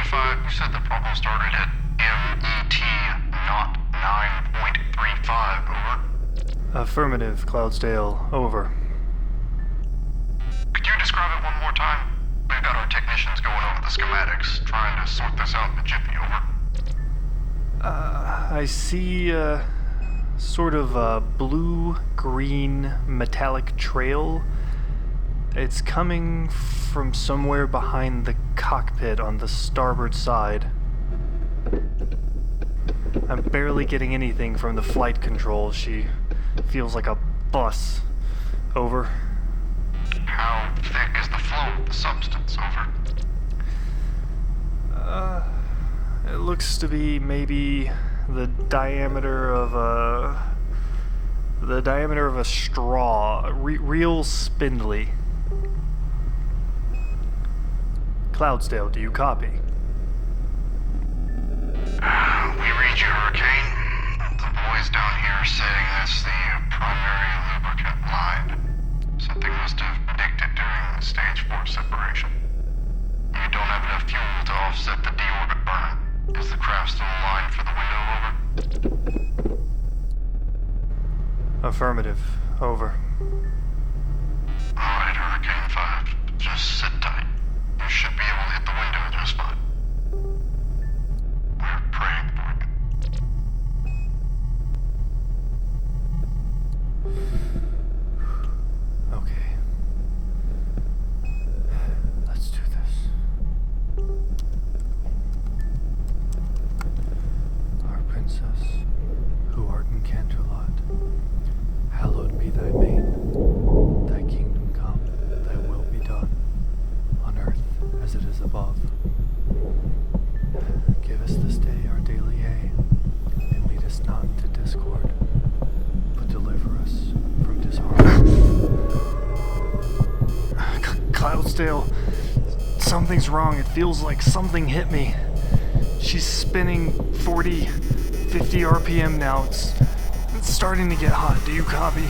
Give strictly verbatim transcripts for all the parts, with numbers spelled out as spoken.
five, you said the problem started at M E T not nine point three five, over. Affirmative, Cloudsdale, over. Could you describe it one more time? We've got our technicians going over the schematics, trying to sort this out in a jiffy, over. Uh, I see a sort of a blue-green metallic trail. It's coming from somewhere behind the cockpit on the starboard side. I'm barely getting anything from the flight controls. She feels like a bus. Over. How thick is the flow of the substance, over? Uh, it looks to be maybe the diameter of a... the diameter of a straw. Re- real spindly. Cloudsdale, do you copy? We read you, Hurricane. The boys down here are saying that's the primary lubricant line. Something must have addicted during the stage four separation. You don't have enough fuel to offset the deorbit burn. Is the craft still aligned for the window, over? Affirmative. Over. Alright, Hurricane five. Just sit tight. You should be able to hit the window just fine. We're praying for you. Okay. Let's do this. Our princess, who art in Canterlot, hallowed be thy name. Thy kingdom come, thy will be done, on earth as it is above. Give us this day our daily hay, and lead us not into discord, but deliver us from disharmony. C- Cloudsdale, something's wrong. It feels like something hit me. She's spinning forty, fifty R P M now. It's, it's starting to get hot. Do you copy?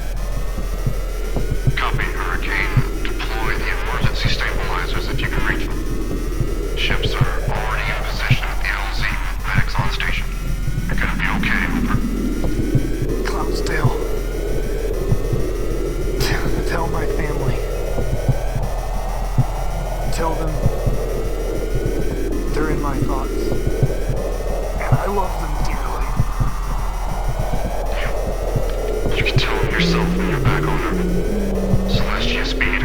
Copy, Hurricane. Deploy the emergency stabilizers if you can reach them. Ships are already in position at the L Z. Medics on station. You're gonna be okay, over. Cloudsdale. T- tell my family. Tell them they're in my thoughts. And I love them dearly. You can tell them yourself when you're back on Earth. Celestia speaking.